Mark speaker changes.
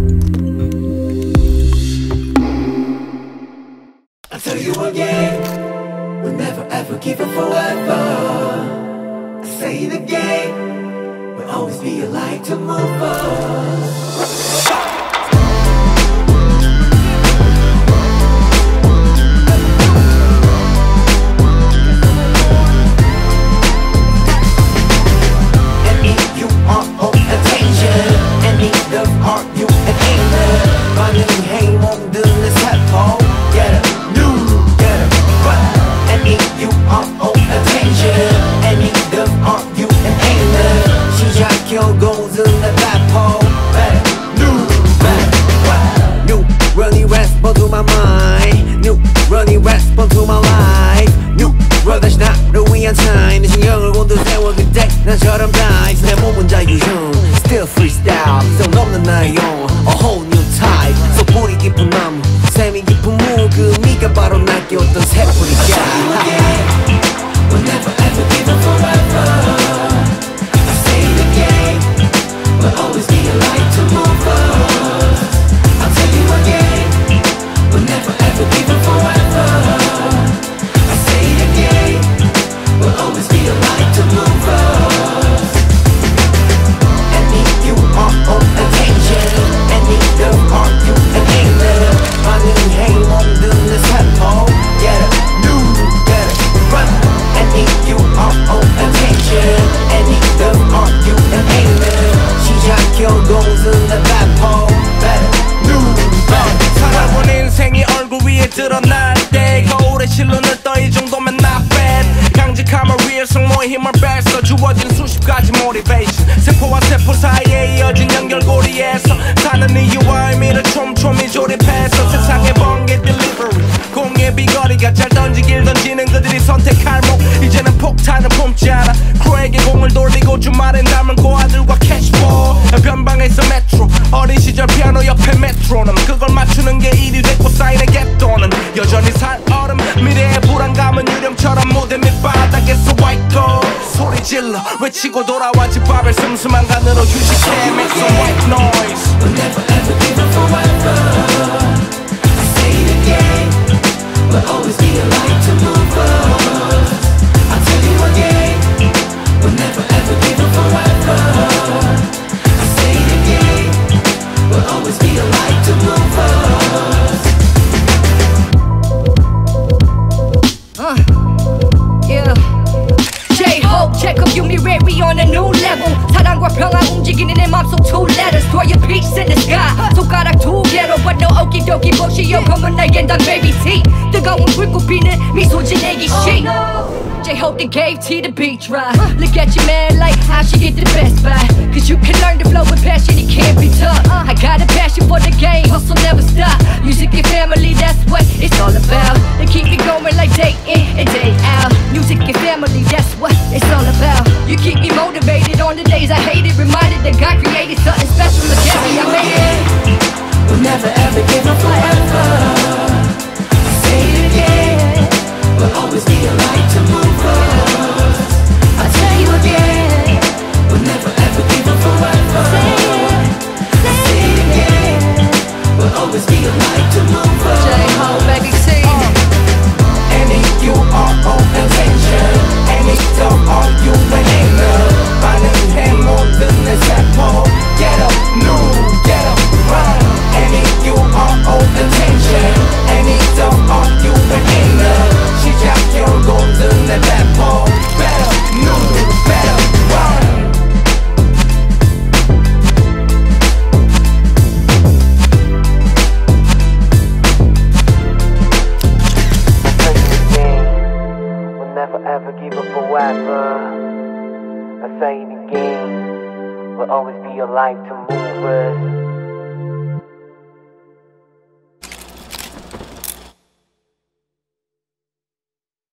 Speaker 1: I'll tell you again, we'll never ever give up forever. I say it again, we'll always be a light to move us.
Speaker 2: 나처럼 다 있어 내 몸은 자유형 Still freestyle 성 넘는 나의 영 A whole new type So 뿌리 깊은 나무 샘이 깊은 무 그 미가 바로 날 깨웠던 새뿌리야
Speaker 1: We'll never ever give up forever. I say it again, we'll always be a light to move us. I'll tell you again, we'll never ever give up forever. I say it again, we'll always be a light to move us. And if you are on attention, and if there are you and anger, 반응해 몸든 내 살포, get up, new, get up, run. And if you are on attention, and if there are you and anger, 시작해 고은 내 살포, better, new, better.
Speaker 3: 살아본 인생이 얼굴 위에 드러날 때 거울에 실눈을 떠 이 정도면 not bad. 강직함을 위해 승모의 힘을 뺐어 주어진 수십 가지 motivation 세포와 세포 사이에 이어진 연결고리에서 사는 이유와 의미를 촘촘히 조립해서 세상의 번개 delivery 공의 비거리가 잘 던지길 던지는 그들이 선택할 목 이제는 폭탄을 품지 않아 크루에게 공을 돌리고 주말엔 남은 고아들과 캐시볼 변방에서 메트로 어린 시절 피아노 옆에 메트로놈 그걸 맞추는 게 일이 됐고 사인의 갯돈은 여전히 살 얼음 미래의 불안감은 유령처럼 무대 밑바닥에서 white gold 소리 질러 외치고 돌아와 집밥을 슴슴한 간으로 휴식해 make some white noise
Speaker 1: We'll never ever give up forever. I say it again, we'll always be a light to move us. I'll tell you again, we'll never ever give up forever. I say it again, we'll always be a light to move us.
Speaker 4: Yeah. J-Hope, check up you me ready on a new level. 사랑과 평화 움직이는 내 맘속 two letters. Throw your peace in the sky. 손가락 두 개로 but no okidoki 부시요 검은 날개는 단 baby T. 뜨거운 불꽃 피는 미소 지내기 시. J-Hope they gave T the beat right. Look at your man like how she get the best buy. Cause you can learn to flow with passion, it can't be tough. I got a passion for the game, hustle never stop. Music and family, that's what it's all about. They keep me going like day in and day out. Music and family, that's what it's all about. You keep me motivated on the days I hate it. Reminded that God created something special. Look at me, I made it.
Speaker 1: We'll never ever give up forever. I say it again, we'll always be a light to move us. I'll tell you again, we'll never ever give up forever. I say it again, we'll always be a light to move us.
Speaker 4: J-Hope, baby T.
Speaker 1: And if you are on attention, and if don't are you and anger, 반응해 모든 내 세포, get up, new, get up, run. And if you are on attention, and if don't are you and anger, 시작해 고은 내 세포, better, new, better, run.
Speaker 2: Never ever give up forever. I say it again, we'll always be a light to move us.